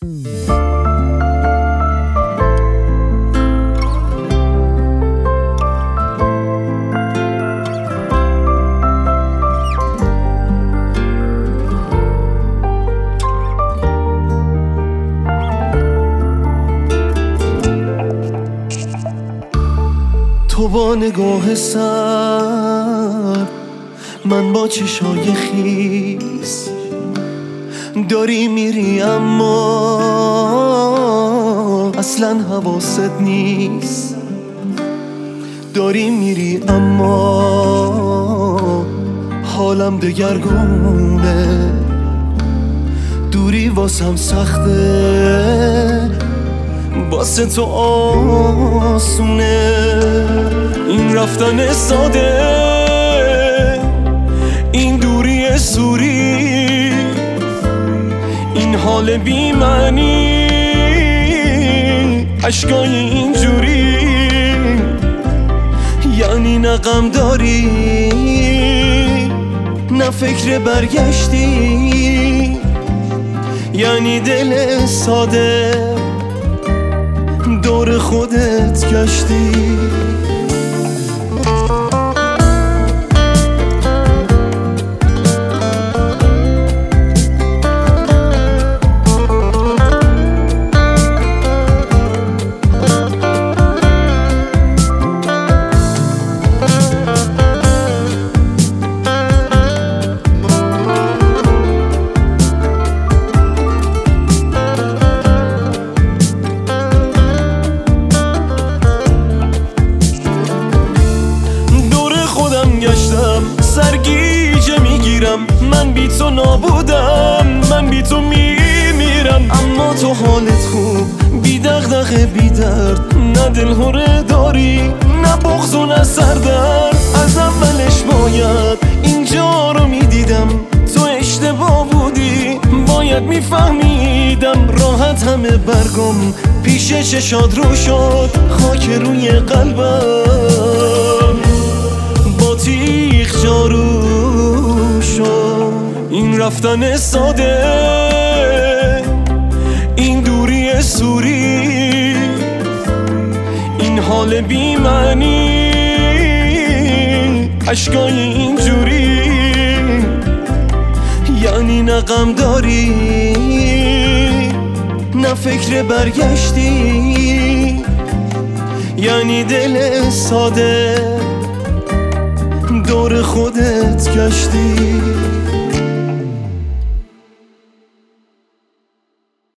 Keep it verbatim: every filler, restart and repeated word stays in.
تو با نگاه سر، من با چشای خیس، داری میری اما اصلا حواست نیست. داری میری اما حالم دگرگونه، دوری واسم سخته، واسه تو آسونه. این رفتن ساده، این دوری سوری، این حال بی معنی، عشقای اینجوری، یعنی نه غم داری نه فکر برگشتی، یعنی دل ساده دور خودت گشتی. سرگیجه میگیرم، من بی تو نابودم، من بی تو میمیرم. اما تو حالت خوب، بی دغدغه بی درد، نه دلهره داری نه بغض و نه سردرد. از اولش باید اینجا رو میدیدم، تو اشتباه بودی باید میفهمیدم. راحت همه برگم پیش چشات رو شد، خاک روی قلبم با تیغ جارو شد. این رفتن ساده، این دوری سوری، این حال بی معنی، عشقای اینجوری، یعنی نه غم داری نه فکر برگشتی، یعنی دل ساده دور خودت گشتی.